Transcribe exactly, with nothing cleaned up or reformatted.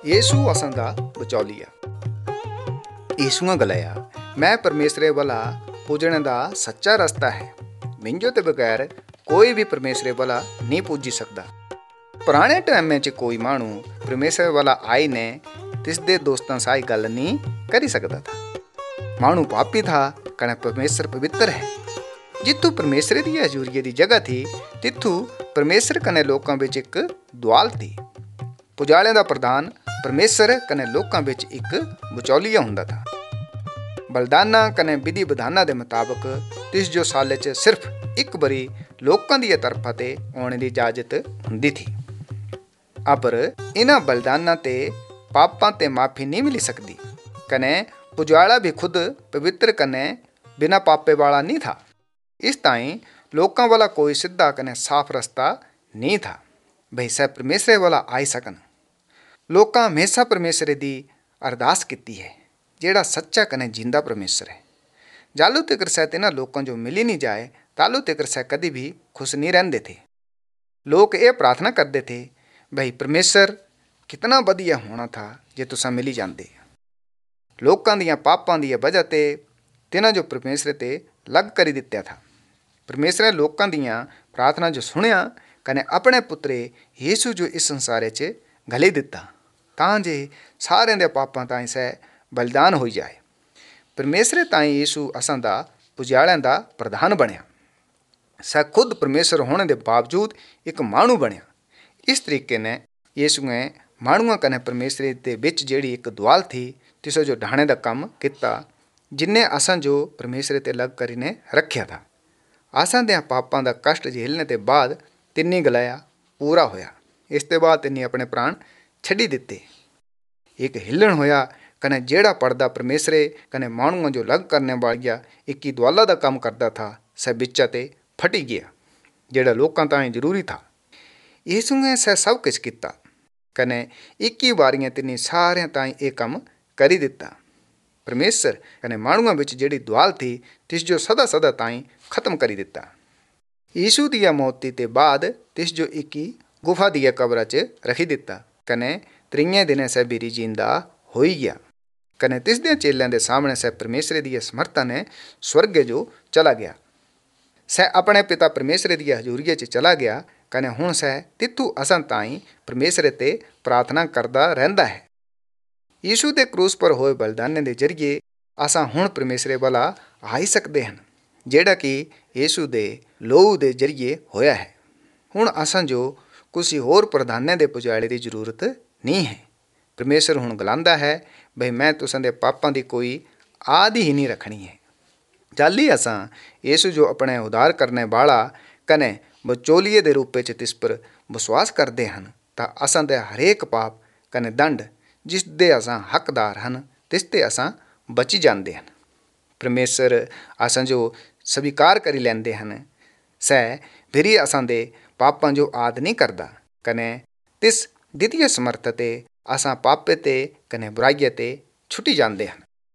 यीशु असांजा बचौलिया। यीशुआ गलाया, मैं परमेसरे वाला पूजने का सच्चा रस्ता है। मिंजो ते बगैर कोई भी परमेसरे वाला नहीं पूजी सकता। पुराने टाइम च कोई मानू परमेसर वाला आई ने तिसदे दोस्तों साई गल नहीं करी सकता था। मानू पापी था कने परमेसर पवित्र है। जिथू परमेसर की हजूरीए की जगह थी तिथू परमेसर कने लोकां विच एक दुआल थी। पुजालियां दा प्रधान परमेसर कने लोकां विच एक बचौलिया हुंदा था। बलिदानां कने विधि विधानां दे मुताबिक तिस जो साल च सिर्फ एक बारी लोकां दी तरफा ते आने की इजाजत हुंदी थी। अपर इन्हां बलिदानां ते पापां ते माफ़ी नहीं मिली सकती। कने पुजाला भी खुद पवित्र कने बिना पापे वाला नहीं था। इस ताईं लोकां वाला कोई सीधा कने साफ रस्ता नहीं था भई सै परमेसर वाला आई सकन। लोकां हमेशा परमेसर की अरदास की है, जेड़ा सच्चा कने जिंदा परमेसर है। जालू तक सै तिन्हां लोकां जो मिली नहीं जाए तालू तक सै कदी भी खुश नहीं रहंदे थे। लोग ये प्रार्थना करते थे भई परमेसर कितना वधिया होना था जे तुसां मिली जांदे। लोकां दियां पापां दी वजह ते तिन्हां जो परमेसर ते लग करी दित्या था। परमेसर ने लोकां दियां प्रार्थना जो सुनिया कने अपने पुत्रे यीशु जो इस संसारे च घली दिता तां जे सारिਆਂ ਦੇ पापां ताईं सै बलिदान हो जाए। परमेसर ताईं यीशु असां दा पुजालियां दा प्रधान बनया। सै खुद परमेसर होने के बावजूद एक मानू बनया। इस तरीके ने यीशु ने मानूआ कने परमेसर के बिच जिहड़ी एक दुआल थी तिसो जो ढाणे का काम किया, जिन्हें असां जो परमेसर ते लग करीने रखिया था। असां दे पापां दा कष्ट झेलने के बाद तिन्नी गलाया पूरा होया। इस ते बाद तिन्नी अपने प्राण छड्डी दिते। एक हिलन होया कने जेड़ा पड़दा परमेसरे कने मानूआ जो लग करने वालिया एक ही दुआला का काम करता था सै बिचा ते फटी गया, जेड़ा लोकां ताईं जरूरी था। यीशु ने सै सब कुछ किया कने एक ही बारियां तिन्नी सारियां ताईं ये काम करी दिता। परमेसर कने मानूआ विच जिहड़ी दुआल थी तिस जो सदा सदा ताईं खत्म करी दिता। यीशु दी मौती ते बाद तिस जो एक ही गुफा दी कब्र च रखी दिता कने त्रीए दिन सै बीरी जिंदा हो गया। कने तिस दे चेलियां दे सामने सै परमेसर की समर्था ने स्वर्ग जो चला गया। सै अपने पिता परमेसर की हजूरीए च चला गया कने हुण सै तिथू असां ताईं परमेसर ते प्रार्थना करदा रहिंदा है। यीशु दे क्रूस पर होए बलिदाने के जरिए असां हुण परमेसर वाला आई सकते हैं, जेड़ा कि यीशु दे लोहू के जरिए होया है। हुण असां जो किसी होर प्रधाने के पुजाले की जरूरत नहीं है। परमेसर हुण गलांदा है भई मैं तुसां दे पापां की कोई आद ही नहीं रखनी है। जाली असां यीशु जो अपने उद्धार करने वाला कने बचौलिए के रूप में तिस पर विश्वास करते हैं तां असां दे हरेक पाप कने दंड जिस दे असां हकदार हैं तिस ते असां बची जाते हैं। परमेसर असां जो स्वीकार करी लैंदे हैं सै भिरी असां दे पापां जो आद नहीं करदा कने तिस द्वितीय समर्थ ते असां पापे ते कने बुराईअ ते छुटी जाते हैं।